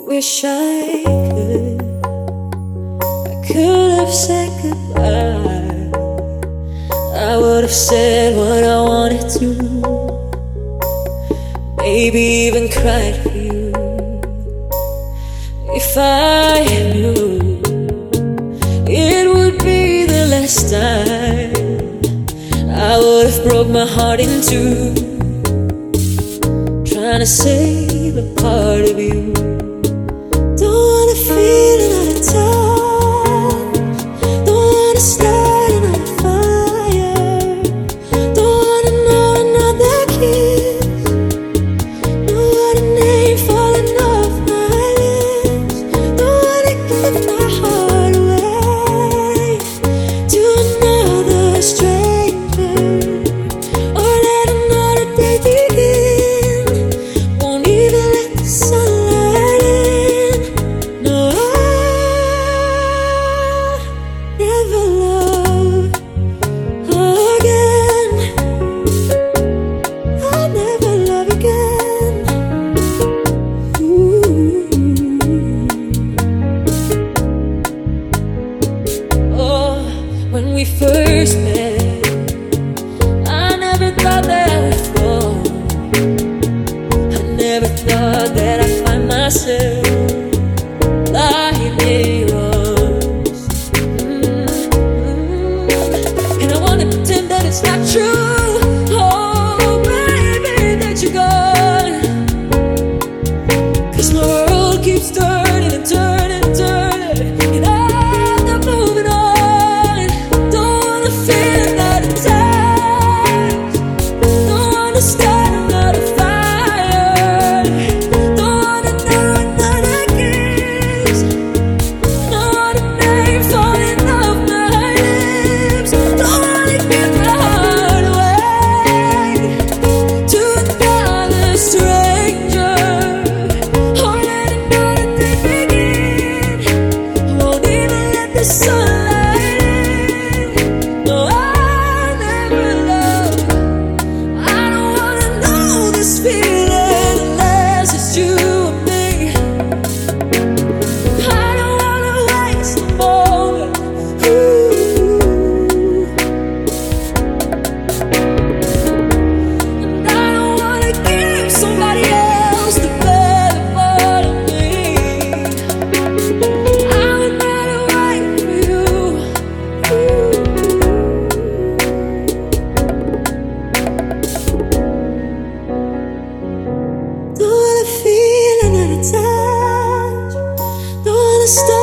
Wish I could have said goodbye. I would have said what I wanted to, maybe even cried for you. If I knew it would be the last time, I would have broke my heart in two, trying to save a part of you. Don't wanna feel another touch, don't wanna start another fire, don't wanna know another kiss, don't want a name falling off my lips, don't wanna give my heart away to another stranger, or let another day begin. Won't even let the sunlight in. No, I never love again. I'll never love again. Ooh. Oh, when we first met, I never thought that we'd fall. I never thought that I'd find myself lying in your arms. And I wanna pretend that it's not true. Oh, baby, that you're gone. 'Cause my world keeps turning and turning and turning, and I'm not moving on. Don't wanna feel another touch, don't wanna start another fire, don't wanna know another kiss, don't want a name falling off my lips, don't wanna give my heart away to another stranger, or let another day begin. I won't even let the sunlight in. No, I'll never love. I don't wanna know this feeling unless it's you and me. I don't wanna waste a moment. Ooh. And I don't wanna give somebody else the better part of me. I would rather wait for you. Ooh. Don't wanna feel another touch, don't wanna start